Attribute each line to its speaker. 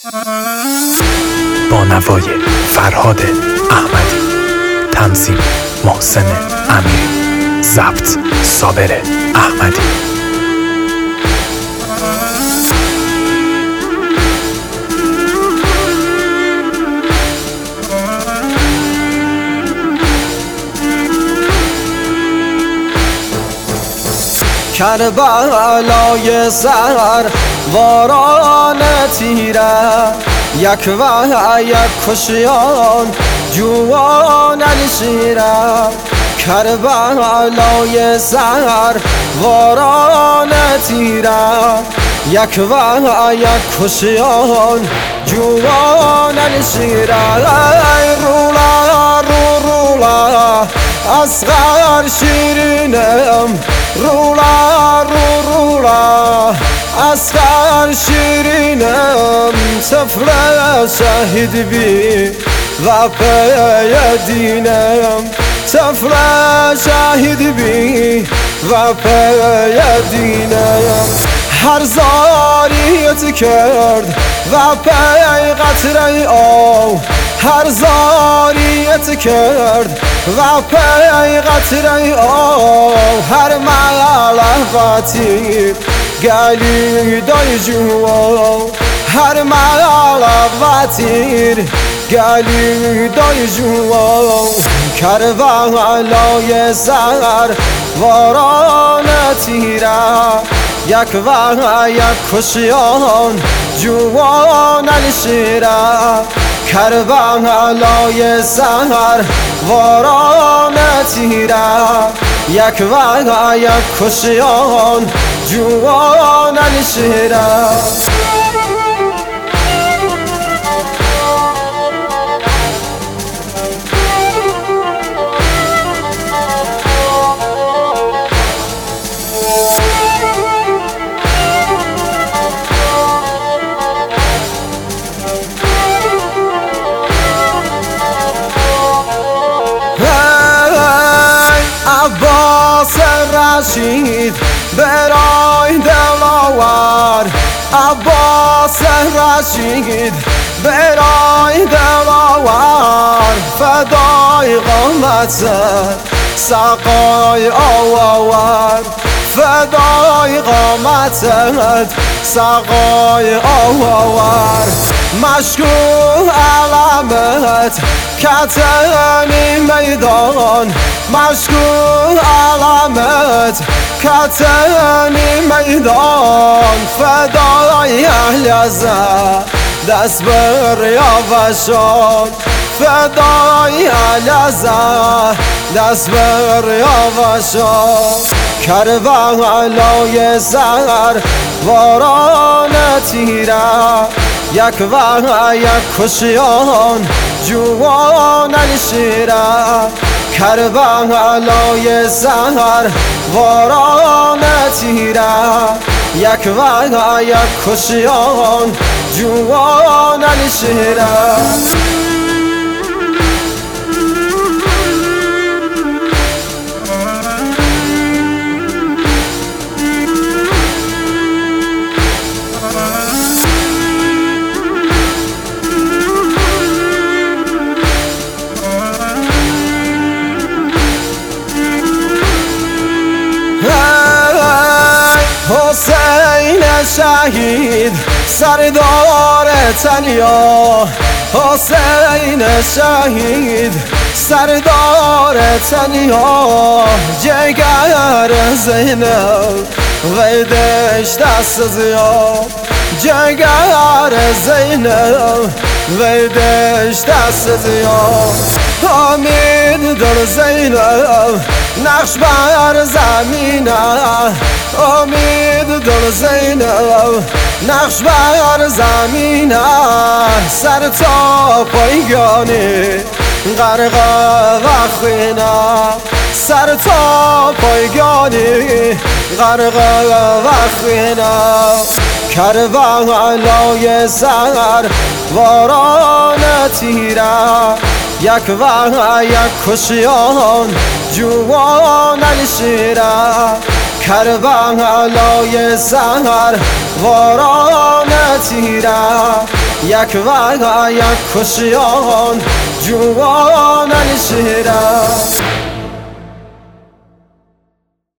Speaker 1: با نوای فرهاد احمدی، تنظیم محسن امیری، ضبط صابر احمدی.
Speaker 2: کربلای سر واران تیره، یک و یک کشیان جوان شیره. کربلای سر واران تیره، یک و یک کشیان جوان شیره. رولا رولا اصغر شیرینم، رولا رولا اصغر شیرینم. سفر شهید بی و پی دینم، سفر شهید بی و پی دینم. هر زاریت کرد و پی قطره آو، هر زاریت کرد و پی قطره آو. هر معلقاتی گلی دای جوان، هر معلقاتی گلی دای جوان. کربلای سر واران تیره، یک و یک کشیان جوان شیره. کربلای سر واران تیره، یک و یک کشیان جوان شیره. عباس رشید برای دلاور، عباس رشید برای دلاور. فدای قامت سقای آوار، فدای قامت سقای آوار. مشکو علامت کتنی میدان، مشکو علامت کتنی میدان. فدای اهل ازا دست بر یاوشان، فدای اهل ازا دست بر یاوشان. کربلای سر واران تیره، یک و یک کشیان جوان شیره. کربلای سر واران تیره، یک و یک کشیان جوان شیره. حسین شهید سردار تنیا، حسین شهید سردار تنیا. جگر زینب ویدش دست زیاد، جگر زینب ویدش دست زیاد. امید در زینب نقش بر زمینه، امید در زینب نقش بر زمینه. سر تا پایگانی غرق وخینه، سر تا پایگانی غرق وخینه. کربلای سر واران تیره، یک و یک کشیان جوان شیره. کربلای سر واران تیره، یک و یک کشیان جوان علی شیرم